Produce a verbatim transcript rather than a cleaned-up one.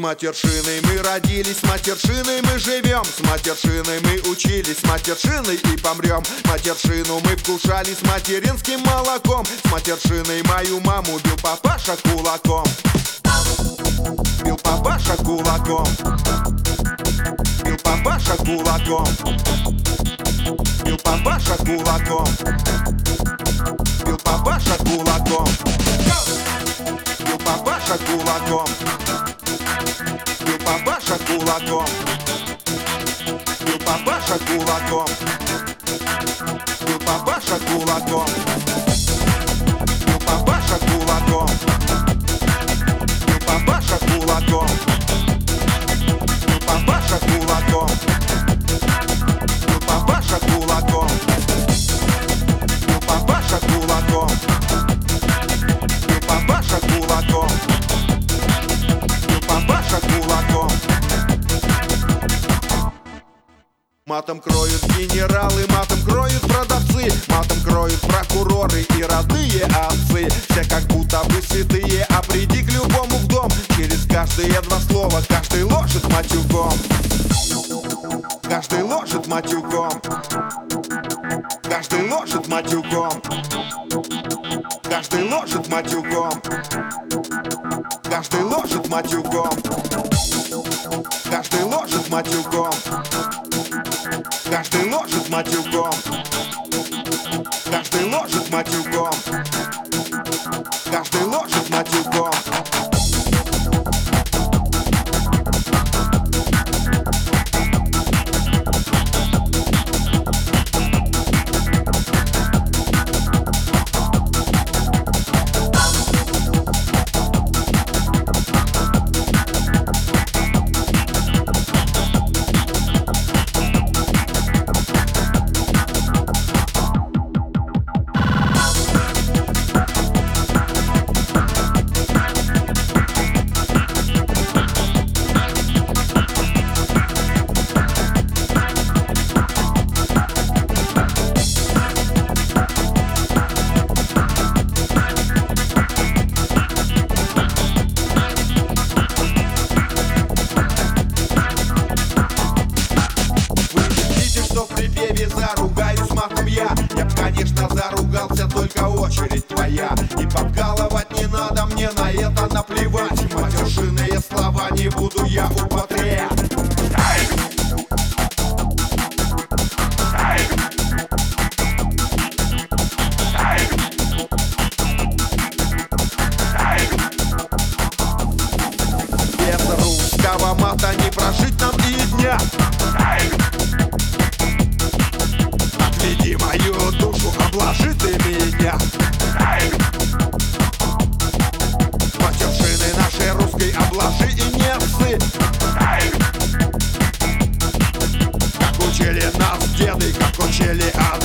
матершиной мы родились, с матершиной мы живем, с матершиной мы учились, с матершиной и помрем. Матершину мы вкушали с материнским молоком, с матершиной мою маму бил папаша кулаком. Бил папаша кулаком. Бил папаша кулаком. Бил папаша кулаком. Бил папаша кулаком. Бил папаша кулаком. Бил папаша кулаком. Бил папаша кулаком. Бил папаша кулаком. Бил папаша кулаком. Бил папаша кулаком. Бил папаша кулаком. Бил папаша кулаком. Бил папаша кулаком. Бил папаша кулаком. Бил папаша кулаком. Матом кроют генералы, матом кроют продавцы, матом кроют прокуроры и родные отцы. Все как будто бы святые, а приди к любому в дом, через каждые два слова каждый ложит матюком. Каждый ложит матюком. Каждый ложит матюком. Каждый ложит матюком. Каждый ложит матюком. Каждый ложит матюком. Каждый ложит матюком. Каждый ложит матюком. Каждый ложит матюком. Заругаюсь матом я. Я б, конечно, заругался, только очередь твоя. И подкалывать не надо, мне на это наплевать. Матершинные слова не буду я употреблять. Без русского мата не прожить нам и дня. Отведи мою душу, обложи ты меня. Матершины нашей русской обложи и не ссы. Как учили нас деды, как учили отцы.